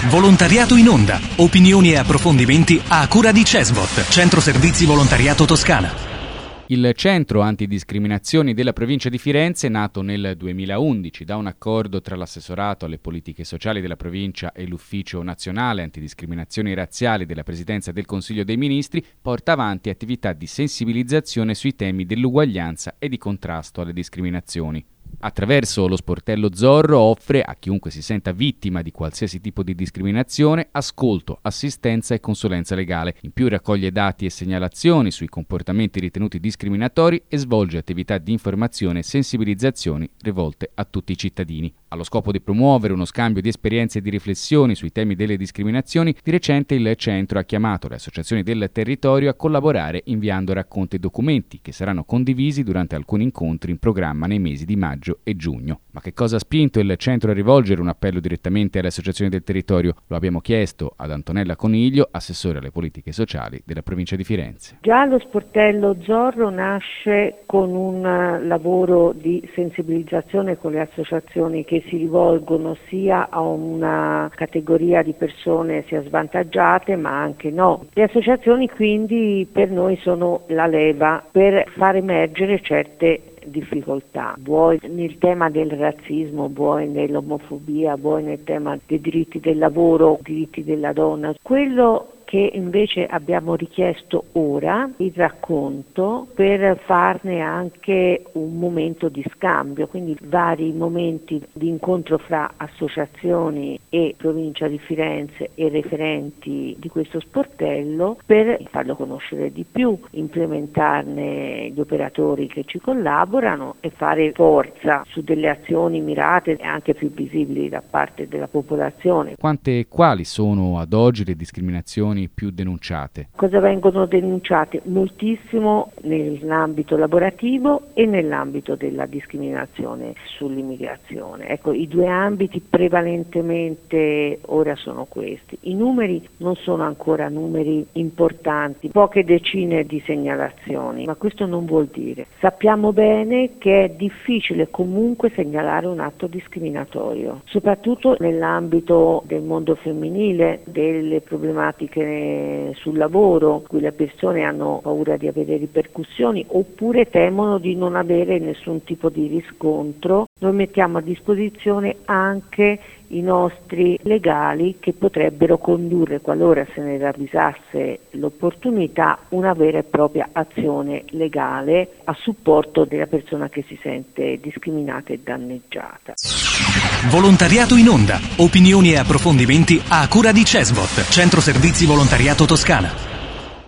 Volontariato in onda. Opinioni e approfondimenti a cura di CESVOT, Centro Servizi Volontariato Toscana. Il Centro Antidiscriminazioni della Provincia di Firenze, nato nel 2011 da un accordo tra l'Assessorato alle Politiche Sociali della Provincia e l'Ufficio Nazionale Antidiscriminazioni Razziali della Presidenza del Consiglio dei Ministri, porta avanti attività di sensibilizzazione sui temi dell'uguaglianza e di contrasto alle discriminazioni. Attraverso lo sportello Zorro offre a chiunque si senta vittima di qualsiasi tipo di discriminazione ascolto, assistenza e consulenza legale. In più raccoglie dati e segnalazioni sui comportamenti ritenuti discriminatori e svolge attività di informazione e sensibilizzazioni rivolte a tutti i cittadini. Allo scopo di promuovere uno scambio di esperienze e di riflessioni sui temi delle discriminazioni, di recente il centro ha chiamato le associazioni del territorio a collaborare inviando racconti e documenti che saranno condivisi durante alcuni incontri in programma nei mesi di maggio e giugno. Ma che cosa ha spinto il centro a rivolgere un appello direttamente alle associazioni del territorio? Lo abbiamo chiesto ad Antonella Coniglio, assessore alle politiche sociali della provincia di Firenze. Già lo sportello Zorro nasce con un lavoro di sensibilizzazione con le associazioni che si rivolgono sia a una categoria di persone sia svantaggiate ma anche no. Le associazioni quindi per noi sono la leva per far emergere certe difficoltà, vuoi nel tema del razzismo, vuoi nell'omofobia, vuoi nel tema dei diritti del lavoro, diritti della donna. Quello che invece abbiamo richiesto ora, il racconto, per farne anche un momento di scambio, quindi vari momenti di incontro fra associazioni e provincia di Firenze e referenti di questo sportello per farlo conoscere di più, implementarne gli operatori che ci collaborano e fare forza su delle azioni mirate e anche più visibili da parte della popolazione. Quante e quali sono ad oggi le discriminazioni più denunciate? Cosa vengono denunciate? Moltissimo nell'ambito lavorativo e nell'ambito della discriminazione sull'immigrazione. Ecco, i due ambiti prevalentemente ora sono questi. I numeri non sono ancora numeri importanti, poche decine di segnalazioni, ma questo non vuol dire. Sappiamo bene che è difficile comunque segnalare un atto discriminatorio, soprattutto nell'ambito del mondo femminile, delle problematiche sul lavoro, cui le persone hanno paura di avere ripercussioni oppure temono di non avere nessun tipo di riscontro. Noi mettiamo a disposizione anche i nostri legali che potrebbero condurre, qualora se ne ravvisasse l'opportunità, una vera e propria azione legale a supporto della persona che si sente discriminata e danneggiata. Volontariato in onda. Opinioni e approfondimenti a cura di CESVOT, Centro Servizi Volontariato Toscana.